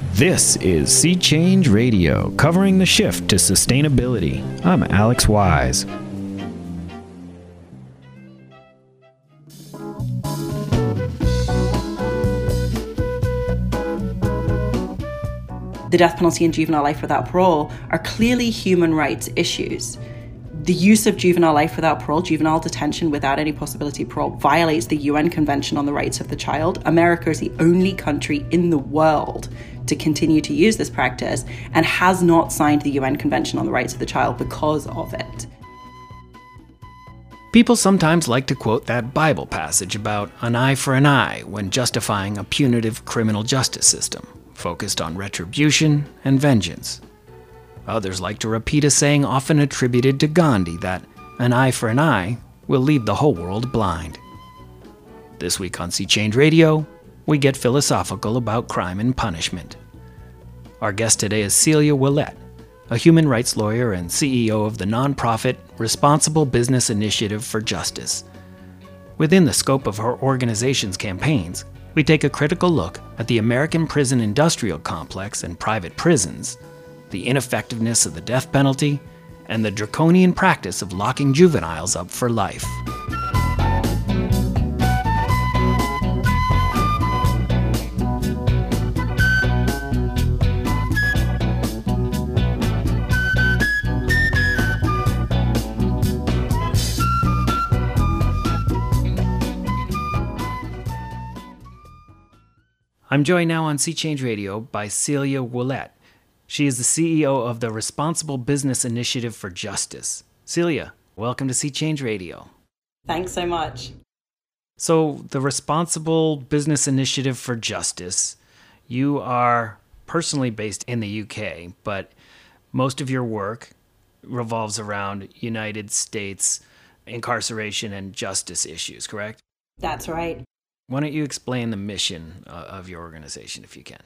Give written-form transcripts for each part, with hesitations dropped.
This is Sea Change Radio, covering the shift to sustainability. I'm Alex Wise. The death penalty and juvenile life without parole are clearly human rights issues. The use of juvenile life without parole, juvenile detention without any possibility of parole, violates the UN Convention on the Rights of the Child. America is the only country in the world to continue to use this practice and has not signed the UN Convention on the Rights of the Child because of it. People sometimes like to quote that Bible passage about an eye for an eye when justifying a punitive criminal justice system focused on retribution and vengeance. Others like to repeat a saying often attributed to Gandhi that an eye for an eye will leave the whole world blind. This week on Sea Change Radio, we get philosophical about crime and punishment. Our guest today is Celia Ouellette, a human rights lawyer and CEO of the nonprofit Responsible Business Initiative for Justice. Within the scope of her organization's campaigns, we take a critical look at the American prison industrial complex and private prisons, the ineffectiveness of the death penalty, and the draconian practice of locking juveniles up for life. I'm joined now on Sea Change Radio by Celia Ouellette. She is the CEO of the Responsible Business Initiative for Justice. Celia, welcome to Sea Change Radio. Thanks so much. So, the Responsible Business Initiative for Justice, you are personally based in the UK, but most of your work revolves around United States incarceration and justice issues, correct? That's right. Why don't you explain the mission of your organization, if you can?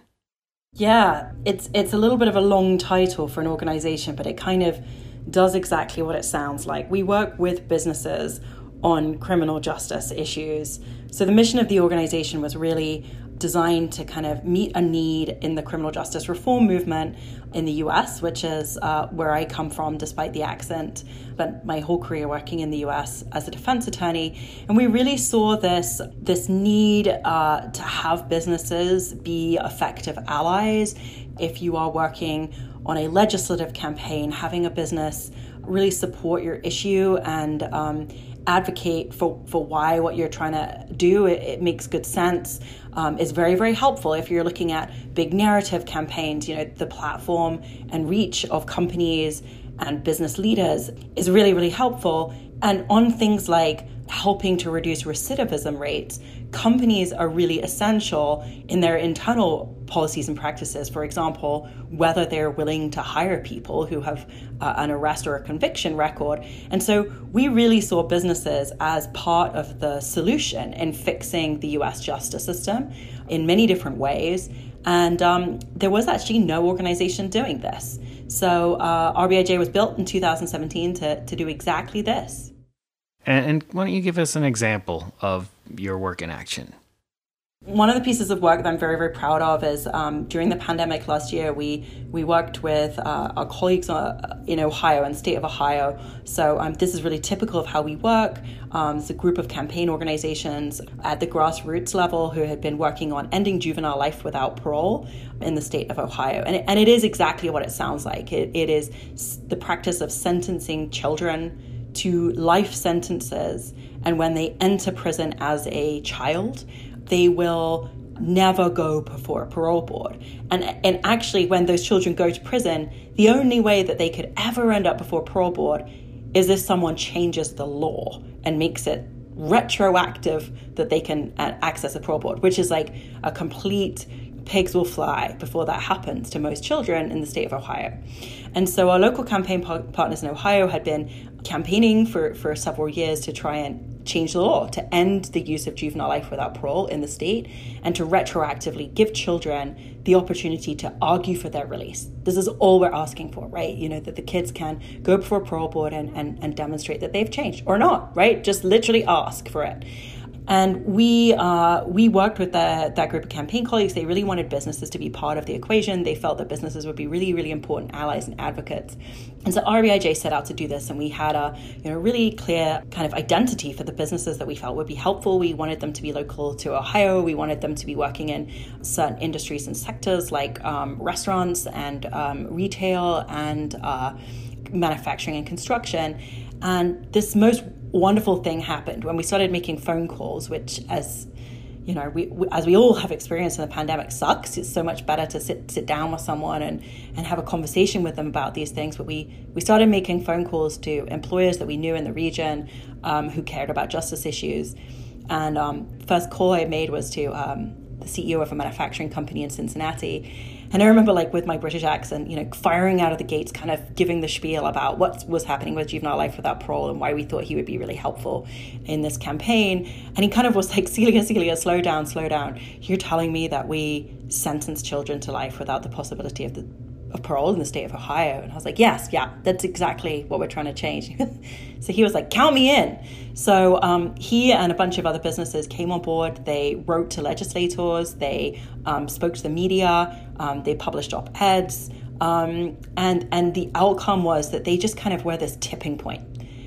Yeah, it's a little bit of a long title for an organization, but it kind of does exactly what it sounds like. We work with businesses on criminal justice issues. So the mission of the organization was really designed to kind of meet a need in the criminal justice reform movement in the US, which is where I come from, despite the accent. Spent my whole career working in the US as a defense attorney. And we really saw this need to have businesses be effective allies. If you are working on a legislative campaign, having a business really support your issue and advocate for why what you're trying to do, it makes good sense, is very, very helpful. If you're looking at big narrative campaigns, the platform and reach of companies and business leaders is really, really helpful. And on things like helping to reduce recidivism rates, companies are really essential in their internal policies and practices. For example, whether they're willing to hire people who have an arrest or a conviction record. And so we really saw businesses as part of the solution in fixing the US justice system in many different ways. And there was actually no organization doing this. So RBIJ was built in 2017 to do exactly this. And why don't you give us an example of your work in action? One of the pieces of work that I'm very, very proud of is during the pandemic last year, we worked with our colleagues in Ohio and state of Ohio. So this is really typical of how we work. It's a group of campaign organizations at the grassroots level who had been working on ending juvenile life without parole in the state of Ohio. And it is exactly what it sounds like. It is the practice of sentencing children to life sentences. And when they enter prison as a child, they will never go before a parole board. And actually, when those children go to prison, the only way that they could ever end up before a parole board is if someone changes the law and makes it retroactive that they can access a parole board, which is like a complete pigs will fly before that happens to most children in the state of Ohio. And so our local campaign partners in Ohio had been campaigning for several years to try and change the law to end the use of juvenile life without parole in the state and to retroactively give children the opportunity to argue for their release. This is all we're asking for, right? That the kids can go before a parole board and demonstrate that they've changed or not, right? Just literally ask for it. And we worked with that group of campaign colleagues. They really wanted businesses to be part of the equation. They felt that businesses would be really, really important allies and advocates. And so REIJ set out to do this, and we had a really clear kind of identity for the businesses that we felt would be helpful. We wanted them to be local to Ohio. We wanted them to be working in certain industries and sectors like restaurants and retail and manufacturing and construction. And this most wonderful thing happened when we started making phone calls, which, as you know, as we all have experienced in the pandemic, sucks. It's so much better to sit down with someone and have a conversation with them about these things. But we started making phone calls to employers that we knew in the region who cared about justice issues. And first call I made was to the CEO of a manufacturing company in Cincinnati. And I remember, like, with my British accent, firing out of the gates, kind of giving the spiel about what was happening with juvenile life without parole and why we thought he would be really helpful in this campaign. And he kind of was like, Celia, slow down. You're telling me that we sentence children to life without the possibility of parole in the state of Ohio? And I was like, yeah, that's exactly what we're trying to change. So he was like, count me in. So he and a bunch of other businesses came on board. They wrote to legislators. They spoke to the media. They published op-eds. And the outcome was that they just kind of were this tipping point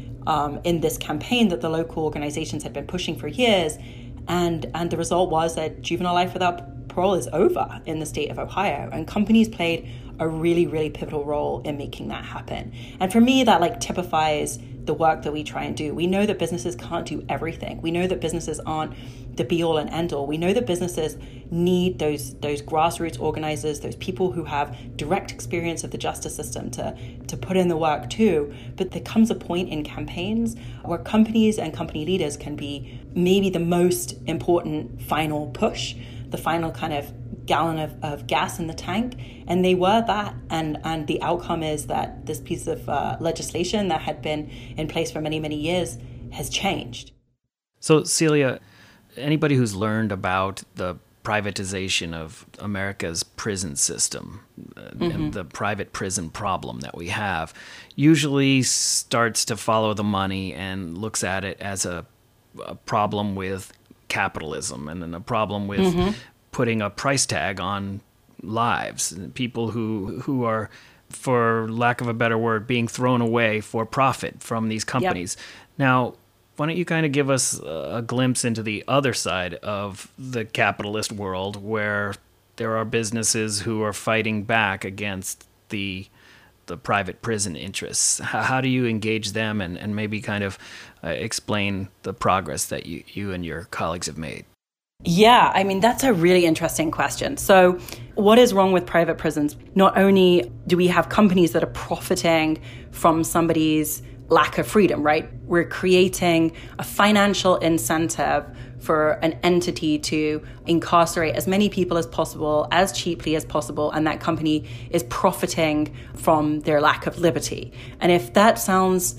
in this campaign that the local organizations had been pushing for years. And the result was that juvenile life without parole is over in the state of Ohio. And companies played a really, really pivotal role in making that happen. And for me, that typifies the work that we try and do. We know that businesses can't do everything. We know that businesses aren't the be all and end all. We know that businesses need those grassroots organizers, those people who have direct experience of the justice system to put in the work too. But there comes a point in campaigns where companies and company leaders can be maybe the most important final push, the final kind of gallon of gas in the tank, and they were that. And the outcome is that this piece of legislation that had been in place for many, many years has changed. So, Celia, anybody who's learned about the privatization of America's prison system and the private prison problem that we have usually starts to follow the money and looks at it as a problem with capitalism and then a problem with putting a price tag on lives, people who are, for lack of a better word, being thrown away for profit from these companies. Yep. Now, why don't you kind of give us a glimpse into the other side of the capitalist world where there are businesses who are fighting back against the private prison interests? How do you engage them and maybe kind of explain the progress that you and your colleagues have made? Yeah, I mean, that's a really interesting question. So what is wrong with private prisons? Not only do we have companies that are profiting from somebody's lack of freedom, right? We're creating a financial incentive for an entity to incarcerate as many people as possible, as cheaply as possible, and that company is profiting from their lack of liberty. And if that sounds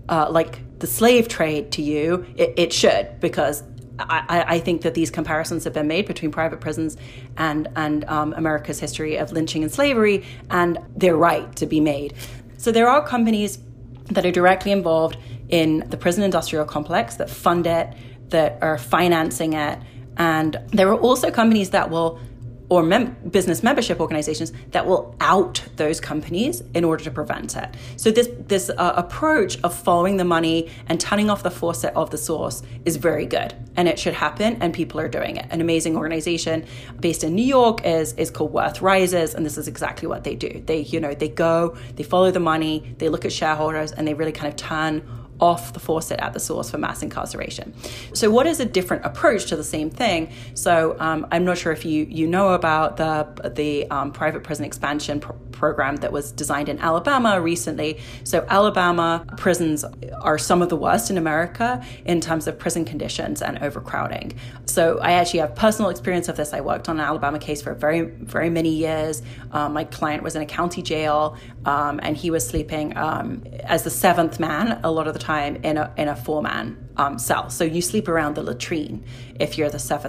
like the slave trade to you, it should, because I think that these comparisons have been made between private prisons and America's history of lynching and slavery, and they're right to be made. So there are companies that are directly involved in the prison industrial complex that fund it, that are financing it, and there are also companies that will, or business membership organizations that will out those companies in order to prevent it. So this approach of following the money and turning off the faucet of the source is very good, and it should happen, and people are doing it. An amazing organization based in New York is called Worth Rises, and this is exactly what they do. They go, they follow the money, they look at shareholders, and they really kind of turn off the faucet at the source for mass incarceration. So what is a different approach to the same thing? So I'm not sure if you know about the private prison expansion program that was designed in Alabama recently. So Alabama prisons are some of the worst in America in terms of prison conditions and overcrowding. So I actually have personal experience of this. I worked on an Alabama case for very, very many years. My client was in a county jail, and he was sleeping as the seventh man a lot of the time in a four-man cell. So you sleep around the latrine if you're the seventh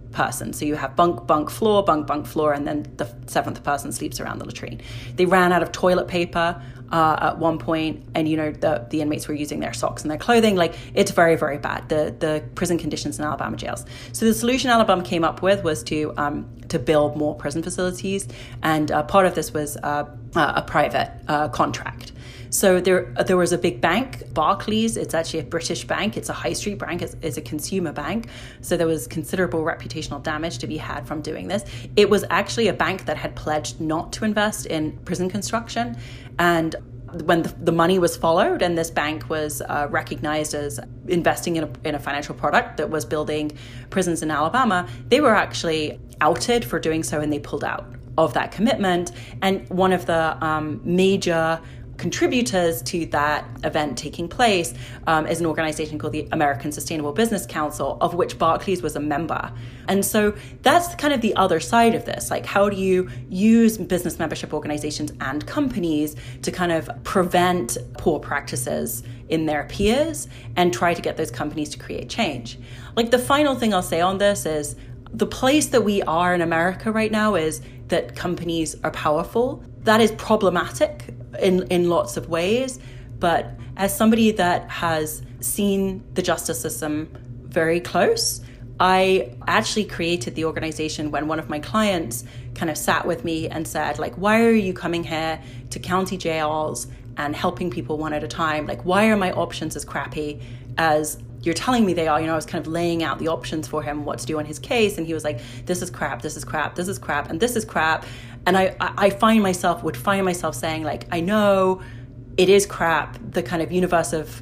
person. So you have bunk, bunk, floor, and then the 7th person sleeps around the latrine. They ran out of toilet paper at one point, and the inmates were using their socks and their clothing. Like, it's very, very bad, the prison conditions in Alabama jails. So the solution Alabama came up with was to build more prison facilities, and part of this was a private contract. So there was a big bank, Barclays. It's actually a British bank. It's a high street bank. It's a consumer bank. So there was considerable reputational damage to be had from doing this. It was actually a bank that had pledged not to invest in prison construction. And when the money was followed and this bank was recognized as investing in a financial product that was building prisons in Alabama, they were actually outed for doing so, and they pulled out of that commitment. And one of the major contributors to that event taking place is an organization called the American Sustainable Business Council, of which Barclays was a member. And so that's kind of the other side of this. Like, how do you use business membership organizations and companies to kind of prevent poor practices in their peers and try to get those companies to create change? Like, the final thing I'll say on this is the place that we are in America right now is that companies are powerful. That is problematic in lots of ways. But as somebody that has seen the justice system very close, I actually created the organization when one of my clients kind of sat with me and said, like, why are you coming here to county jails and helping people one at a time? Like, why are my options as crappy as you're telling me they are? I was kind of laying out the options for him, what to do on his case. And he was like, this is crap, this is crap, this is crap, and this is crap. And I would find myself saying, like, I know it is crap. The kind of universe of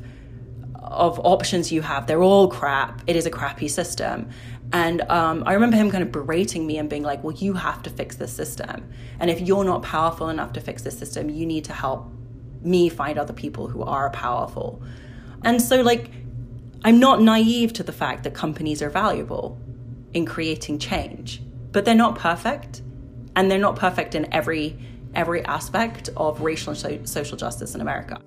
options you have, they're all crap. It is a crappy system. And I remember him kind of berating me and being like, well, you have to fix this system. And if you're not powerful enough to fix this system, you need to help me find other people who are powerful. And so, like, I'm not naive to the fact that companies are valuable in creating change, but they're not perfect. And they're not perfect in every aspect of racial and social justice in America.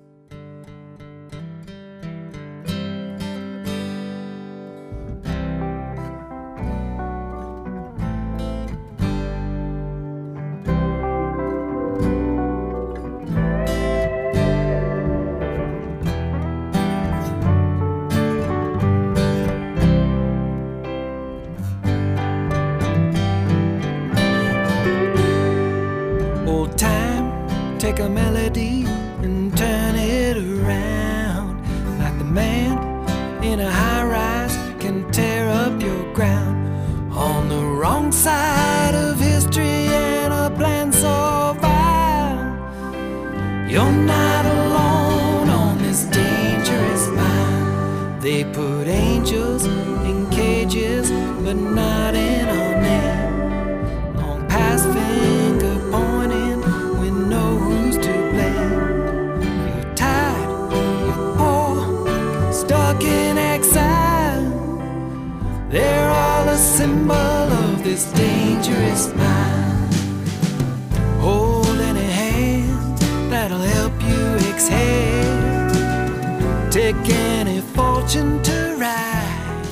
Take a melody and turn it around. Like the man in a high-rise can tear up your ground. On the wrong side of history and a plan so vile. You're not alone on this dangerous line. They put angels in cages, but not in our name. Long past finger pointing, we know who's to blame. You're tired, you're poor, stuck in exile. They're all a symbol of this dangerous mind. Hold any hand that'll help you exhale. Take any fortune to ride.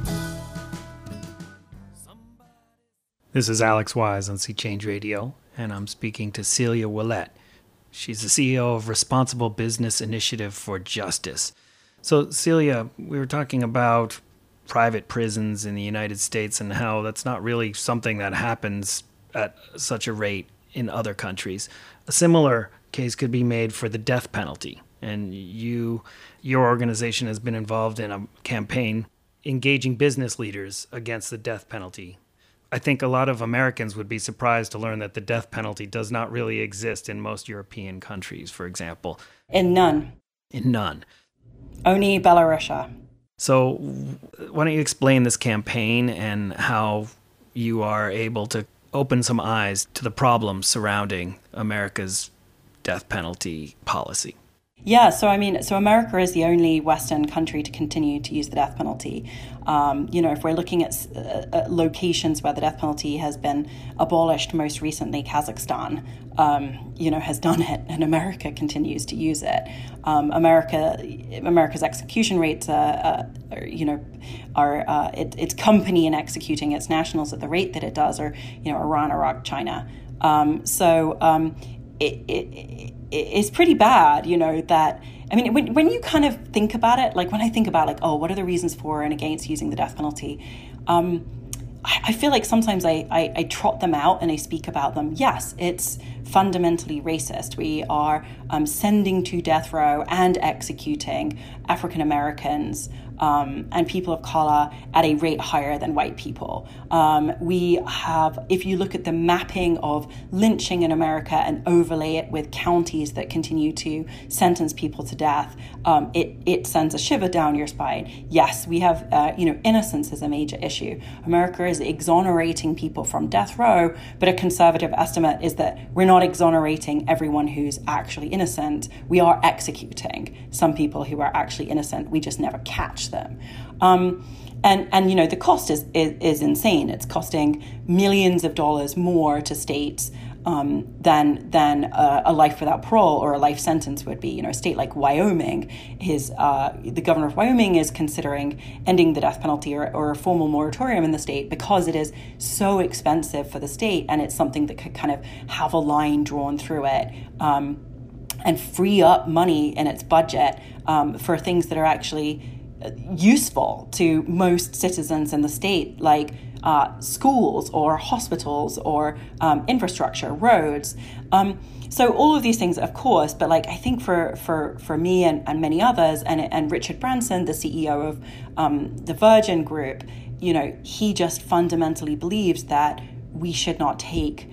This is Alex Wise on Sea Change Radio, and I'm speaking to Celia Willett. She's the CEO of Responsible Business Initiative for Justice. So, Celia, we were talking about private prisons in the United States and how that's not really something that happens at such a rate in other countries. A similar case could be made for the death penalty. And your organization has been involved in a campaign engaging business leaders against the death penalty. I think a lot of Americans would be surprised to learn that the death penalty does not really exist in most European countries, for example. In none. In none. Only Belarus. So why don't you explain this campaign and how you are able to open some eyes to the problems surrounding America's death penalty policy? Yeah, so I mean, so America is the only Western country to continue to use the death penalty. If we're looking at locations where the death penalty has been abolished, most recently Kazakhstan, has done it, and America continues to use it. America's execution rates its company in executing its nationals at the rate that it does, or Iran, Iraq, China. It's pretty bad, that, I mean, when you kind of think about it, like when I think about what are the reasons for and against using the death penalty, I feel like sometimes I trot them out and I speak about them. Yes, it's fundamentally racist. We are sending to death row and executing African Americans and people of color at a rate higher than white people. We have, if you look at the mapping of lynching in America and overlay it with counties that continue to sentence people to death, it sends a shiver down your spine. Yes, we have, innocence is a major issue. America is exonerating people from death row, but a conservative estimate is that we're not exonerating everyone who's actually innocent. We are executing some people who are actually innocent. We just never catch them. The cost is insane. It's costing millions of dollars more to states than a life without parole or a life sentence would be. A state like Wyoming the governor of Wyoming is considering ending the death penalty or a formal moratorium in the state because it is so expensive for the state, and it's something that could kind of have a line drawn through it and free up money in its budget for things that are actually useful to most citizens in the state, like schools or hospitals or infrastructure, roads. So all of these things, of course, but I think for me and many others, and Richard Branson, the CEO of the Virgin Group, he just fundamentally believes that we should not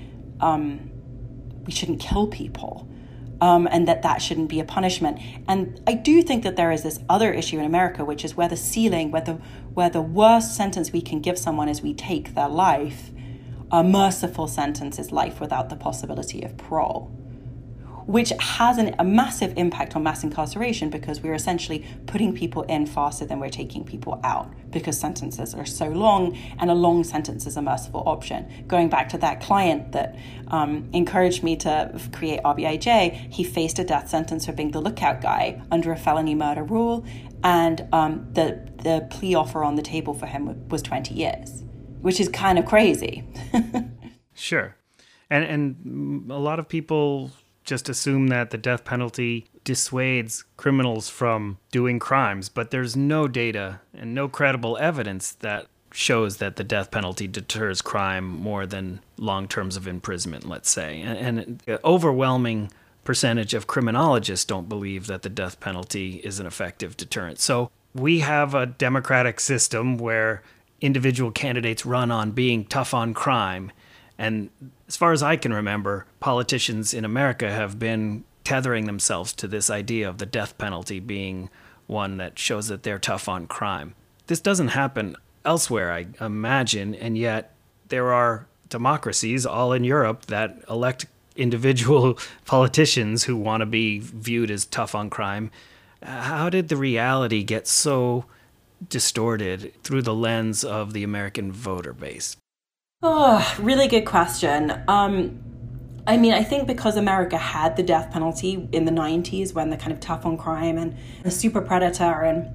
we shouldn't kill people. And that shouldn't be a punishment. And I do think that there is this other issue in America, which is where the ceiling, where the worst sentence we can give someone is we take their life. A merciful sentence is life without the possibility of parole, which has a massive impact on mass incarceration, because we're essentially putting people in faster than we're taking people out, because sentences are so long, and a long sentence is a merciful option. Going back to that client that encouraged me to create RBIJ, he faced a death sentence for being the lookout guy under a felony murder rule, and the plea offer on the table for him was 20 years, which is kind of crazy. Sure. And a lot of people just assume that the death penalty dissuades criminals from doing crimes, but there's no data and no credible evidence that shows that the death penalty deters crime more than long terms of imprisonment, let's say. And an overwhelming percentage of criminologists don't believe that the death penalty is an effective deterrent. So we have a democratic system where individual candidates run on being tough on crime. And as far as I can remember, politicians in America have been tethering themselves to this idea of the death penalty being one that shows that they're tough on crime. This doesn't happen elsewhere, I imagine, and yet there are democracies all in Europe that elect individual politicians who want to be viewed as tough on crime. How did the reality get so distorted through the lens of the American voter base? Oh, really good question. I think because America had the death penalty in the 90s, when the kind of tough on crime and the super predator and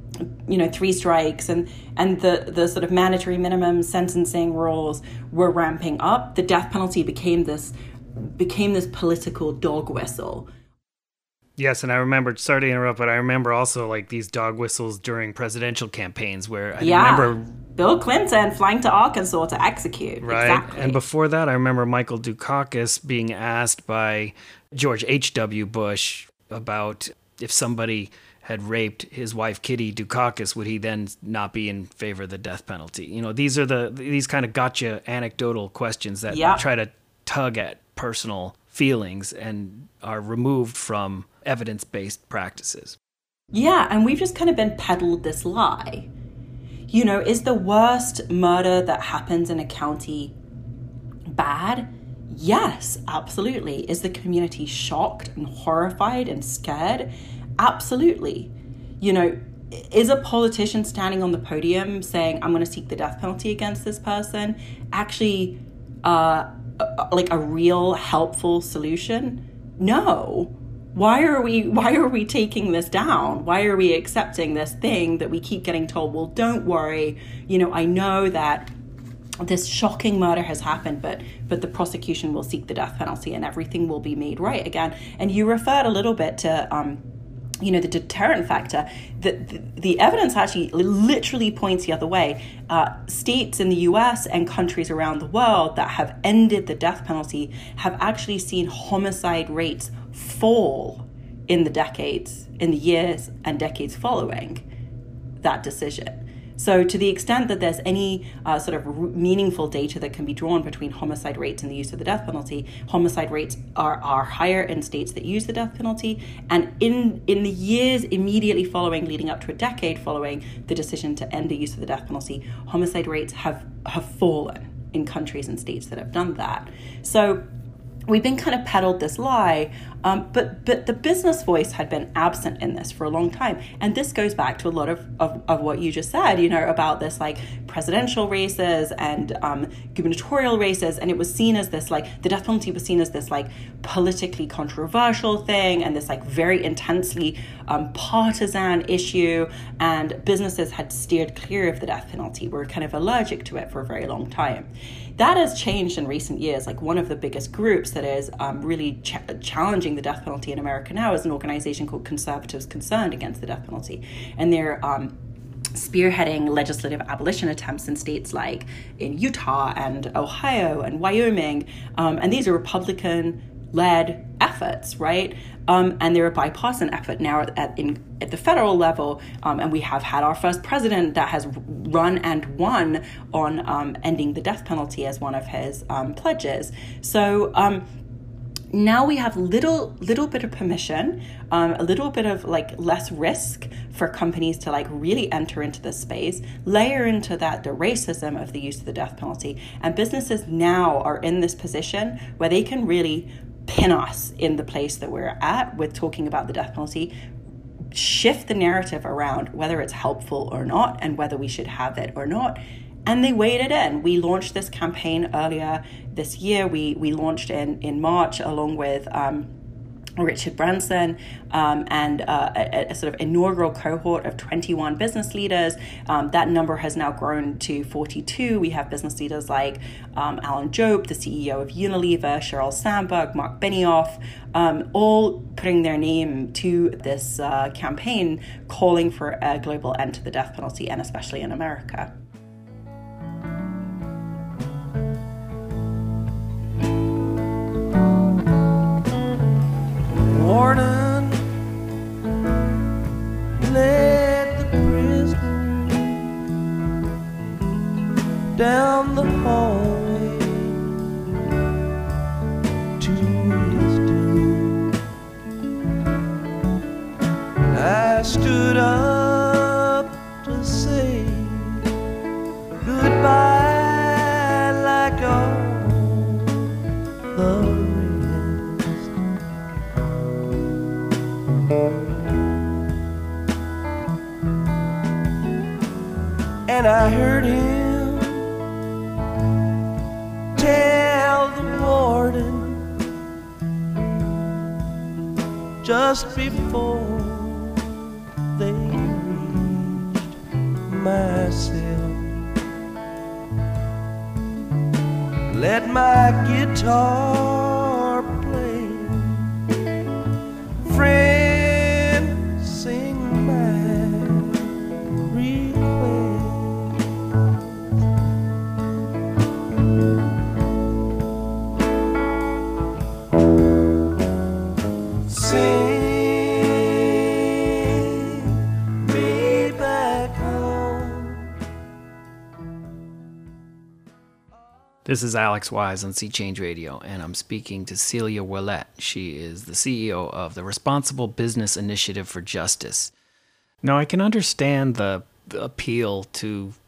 3 strikes and the sort of mandatory minimum sentencing rules were ramping up, the death penalty became this political dog whistle. Yes, and I remember, sorry to interrupt, but I remember also these dog whistles during presidential campaigns where I remember Bill Clinton flying to Arkansas to execute. Right. Exactly. And before that, I remember Michael Dukakis being asked by George H.W. Bush about if somebody had raped his wife, Kitty Dukakis, would he then not be in favor of the death penalty? These are these kind of gotcha anecdotal questions that try to tug at personal feelings and are removed from evidence-based practices. Yeah, and we've just kind of been peddled this lie. Is the worst murder that happens in a county bad? Yes, absolutely. Is the community shocked and horrified and scared? Absolutely. You know, is a politician standing on the podium saying, I'm going to seek the death penalty against this person, actually like a real helpful solution? No. Why are we taking this down? Why are we accepting this thing that we keep getting told, well, don't worry, you know, I know that this shocking murder has happened, but the prosecution will seek the death penalty and everything will be made right again. And you referred a little bit to you know, the deterrent factor. The evidence actually literally points the other way. States in the US and countries around the world that have ended the death penalty have actually seen homicide rates fall in the years and decades following that decision. So to the extent that there's any sort of meaningful data that can be drawn between homicide rates and the use of the death penalty, homicide rates are higher in states that use the death penalty. And in the years immediately following, leading up to a decade following the decision to end the use of the death penalty, homicide rates have fallen in countries and states that have done that. So we've been kind of peddled this lie, but the business voice had been absent in this for a long time. And this goes back to a lot of what you just said, you know, about this like presidential races and gubernatorial races. And it was seen as this, like, the death penalty was seen as this like politically controversial thing and this like very intensely partisan issue. And businesses had steered clear of the death penalty, were kind of allergic to it for a very long time. That has changed in recent years. Like, one of the biggest groups that is really challenging the death penalty in America now is an organization called Conservatives Concerned Against the Death Penalty. And they're spearheading legislative abolition attempts in states like in Utah and Ohio and Wyoming. And these are Republican-led efforts, right? And they're a bipartisan effort now at the federal level. And we have had our first president that has run and won on ending the death penalty as one of his pledges. So now we have little bit of permission, a little bit of like less risk for companies to like really enter into this space, layer into that the racism of the use of the death penalty. And businesses now are in this position where they can really pin us in the place that we're at with talking about the death penalty, shift the narrative around whether it's helpful or not and whether we should have it or not. And they weighed it in. We launched this campaign earlier this year. We launched in March along with Richard Branson and a sort of inaugural cohort of 21 business leaders. That number has now grown to 42. We have business leaders like Alan Jope, the CEO of Unilever, Sheryl Sandberg, Mark Benioff, all putting their name to this campaign calling for a global end to the death penalty, and especially in America. Warden, led the prisoner down the hallway to his doom. I stood up to say goodbye like all the and I heard him tell the warden just before they reached my cell, let my guitar play, friend, sing my request. This is Alex Wise on Sea Change Radio, and I'm speaking to Celia Ouellette. She is the CEO of the Responsible Business Initiative for Justice. Now, I can understand the appeal to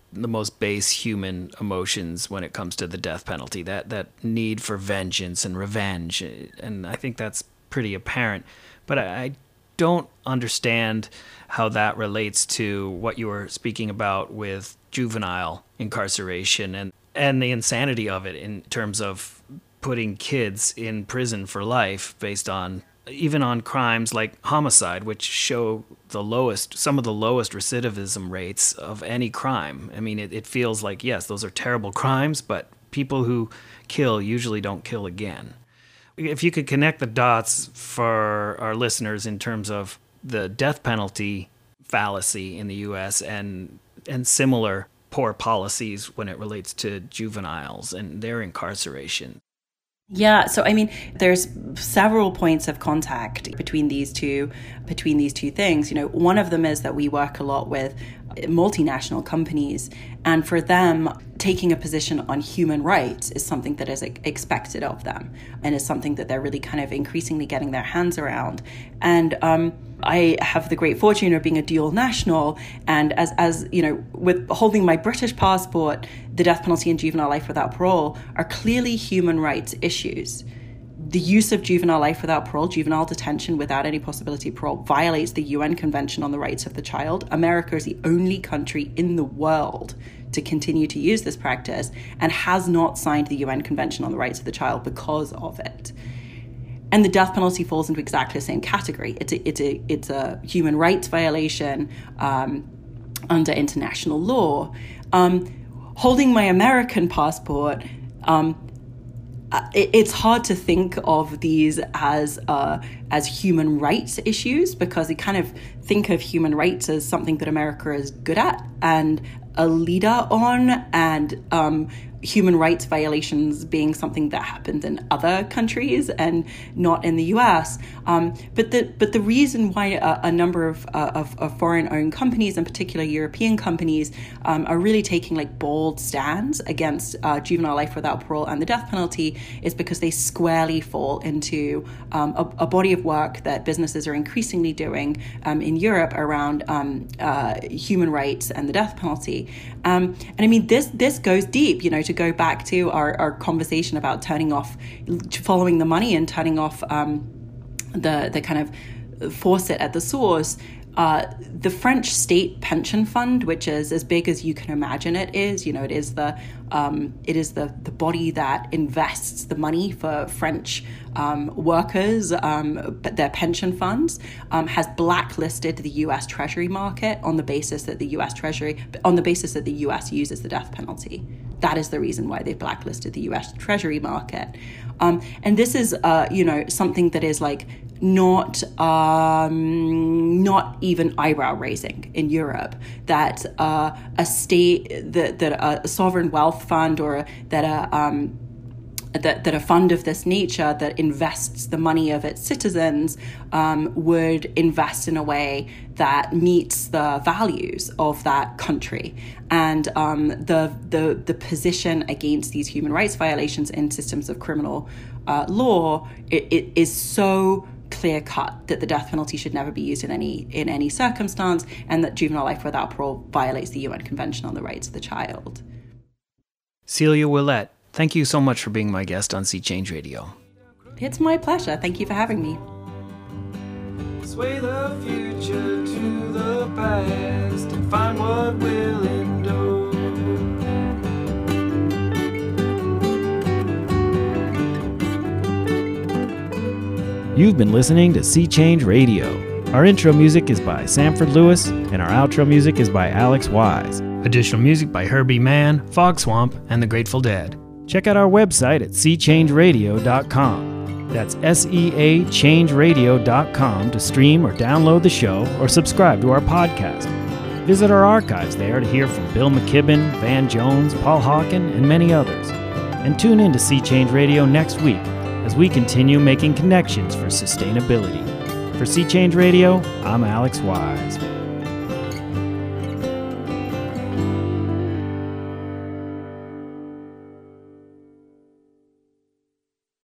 the most base human emotions when it comes to the death penalty, that need for vengeance and revenge. And I think that's pretty apparent. But I don't understand how that relates to what you were speaking about with juvenile incarceration and the insanity of it in terms of putting kids in prison for life based on even on crimes like homicide, which show some of the lowest recidivism rates of any crime. I mean, it feels like, yes, those are terrible crimes, but people who kill usually don't kill again. If you could connect the dots for our listeners in terms of the death penalty fallacy in the U.S. and similar poor policies when it relates to juveniles and their incarceration. Yeah, so I mean, there's several points of contact between these two things. One of them is that we work a lot with multinational companies, and for them, taking a position on human rights is something that is expected of them, and is something that they're really kind of increasingly getting their hands around. And I have the great fortune of being a dual national, and as with holding my British passport, the death penalty and juvenile life without parole are clearly human rights issues. The use of juvenile life without parole, juvenile detention without any possibility of parole, violates the UN Convention on the Rights of the Child. America is the only country in the world to continue to use this practice and has not signed the UN Convention on the Rights of the Child because of it. And the death penalty falls into exactly the same category. It's a human rights violation under international law. Holding my American passport, it's hard to think of these as human rights issues, because we kind of think of human rights as something that America is good at and a leader on, and human rights violations being something that happened in other countries and not in the US. But the reason why a number of foreign-owned companies, in particular European companies, are really taking like bold stands against juvenile life without parole and the death penalty is because they squarely fall into a body of work that businesses are increasingly doing in Europe around human rights and the death penalty. And I mean, this goes deep, to go back to our conversation about following the money and turning off the kind of faucet at the source. The French state pension fund, which is as big as you can imagine it is, it is the body that invests the money for French workers, their pension funds, has blacklisted the U.S. Treasury market on the basis that the U.S. uses the death penalty. That is the reason why they've blacklisted the U.S. Treasury market. And this is, something that is like not even eyebrow raising in Europe, that a state, that a sovereign wealth fund, or that a fund of this nature that invests the money of its citizens would invest in a way that meets the values of that country. And the position against these human rights violations in systems of criminal law, it is so clear-cut that the death penalty should never be used in any circumstance, and that juvenile life without parole violates the UN Convention on the Rights of the Child. Celia Willett, thank you so much for being my guest on Sea Change Radio. It's my pleasure. Thank you for having me. Sway the future to the past and find what will endure. You've been listening to Sea Change Radio. Our intro music is by Sanford Lewis, and our outro music is by Alex Wise. Additional music by Herbie Mann, Fog Swamp, and the Grateful Dead. Check out our website at seachangeradio.com. That's SEAchangeradio.com to stream or download the show or subscribe to our podcast. Visit our archives there to hear from Bill McKibben, Van Jones, Paul Hawken, and many others. And tune in to Sea Change Radio next week as we continue making connections for sustainability. For Sea Change Radio, I'm Alex Wise.